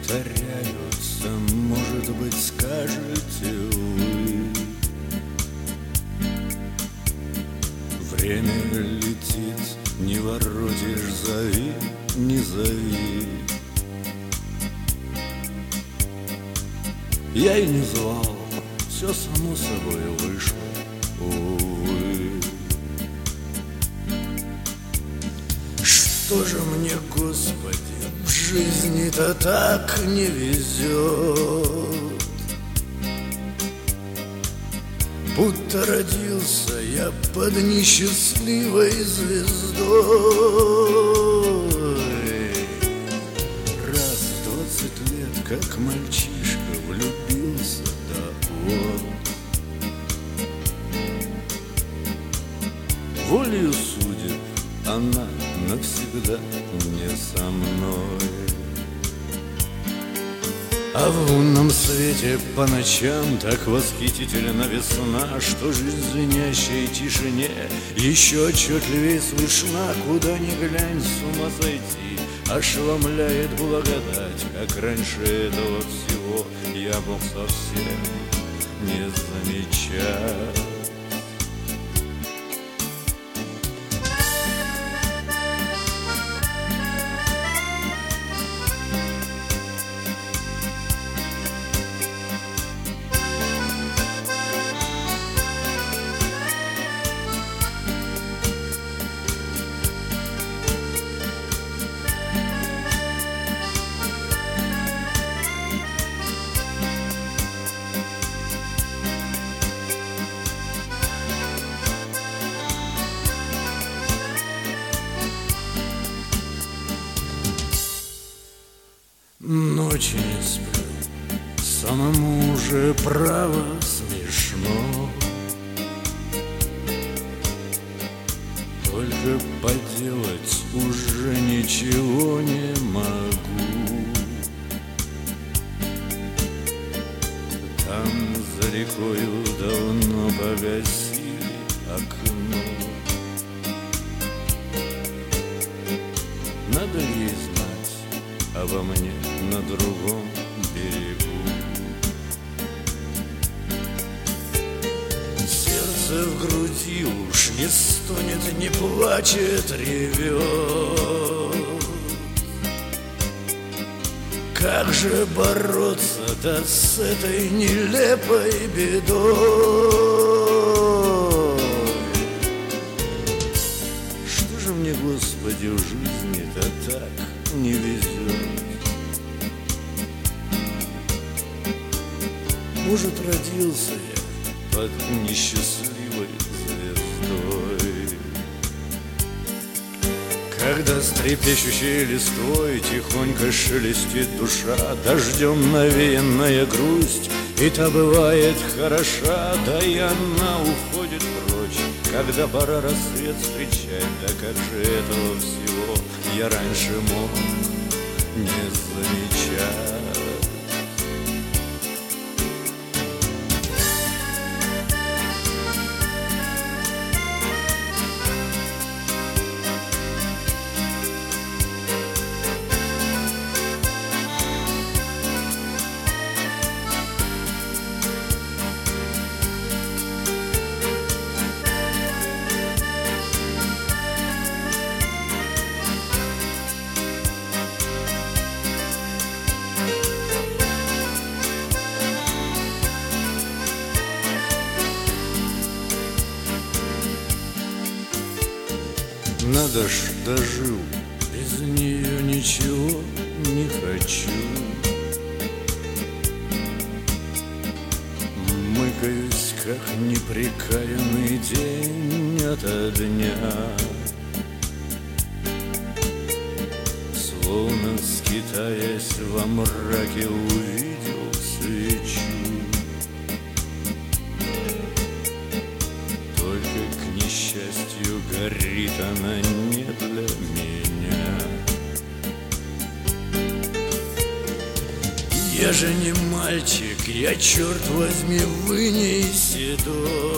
повторяются, может быть, скажете вы. Время летит, не воротишь, зови, не зови. Я и не звал, все само собой вышло, увы. Что же мне, Господи, в жизни-то так не везет? Будто родился я под несчастливой звездой. Раз в 20 лет, как мальчишка, влюбился, да вот. Волею судеб она навсегда не со мной. А в лунном свете по ночам так восхитительна весна, что жизнь в звенящей тишине еще отчетливее слышна. Куда ни глянь, с ума сойти, ошеломляет благодать. Как раньше этого всего я мог совсем не замечать. Ночи не сплю, самому уже право смешно. Только поделать уже ничего не могу. Там за рекою давно погасили окно. Надо ли ей знать обо мне на другом берегу? Сердце в груди уж не стонет, не плачет, ревет. Как же бороться-то с этой нелепой бедой? Что же мне, Господи, в жизни-то так не везет? Может, родился я под несчастливой звездой, когда с трепещущей листвой тихонько шелестит душа, дождем навеянная грусть, и та бывает хороша, да и она уходит прочь, когда пора рассвет встречать. Да как же этого всего я раньше мог не замечать? Надо ж дожил, без нее ничего не хочу. Мыкаюсь, как непрекаянный день ото дня, словно скитаясь во мраке увидел свечу. Горит она не для меня. Я же не мальчик, я, черт возьми, выней седой.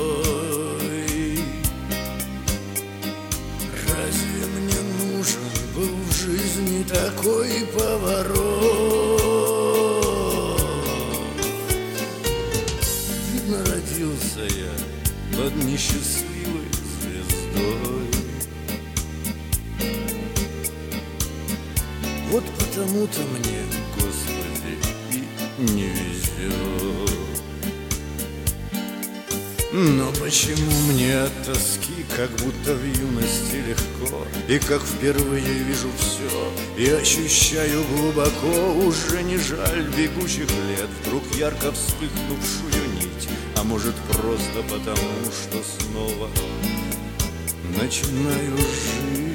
Разве мне нужен был в жизни такой поворот? родился я под несчастливой звездой. Вот потому-то мне, Господи, и не везет. Но почему мне от тоски, как будто в юности легко, и как впервые вижу все, и ощущаю глубоко, уже не жаль бегущих лет, вдруг ярко вспыхнувшую нить, а может просто потому, что снова начинаю жить.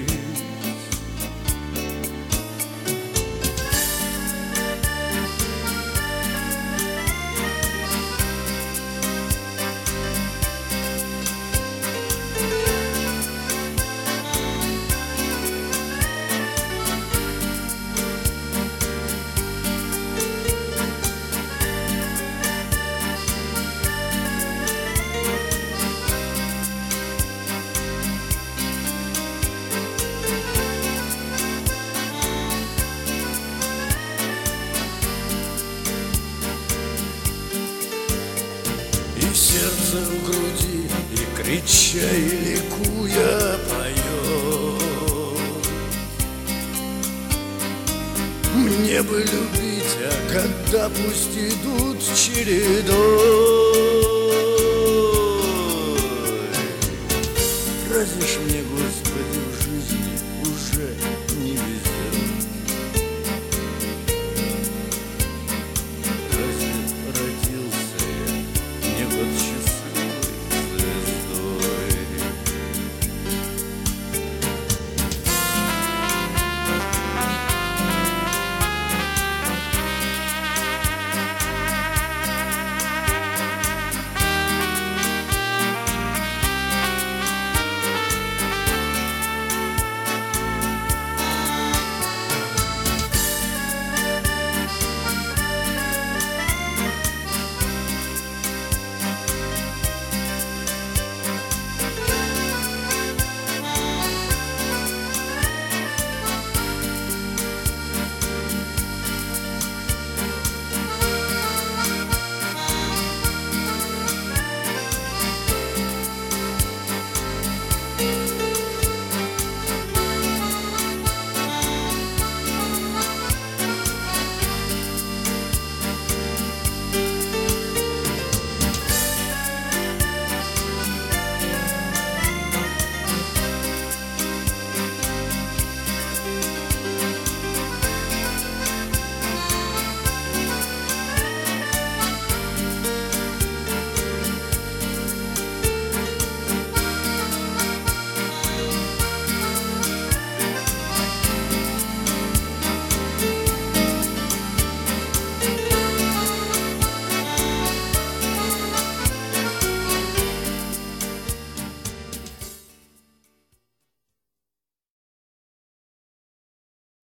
И сердце в груди, и крича, и ликуя поет. Мне бы любить, а когда пусть идут чередой. Разве ж мне,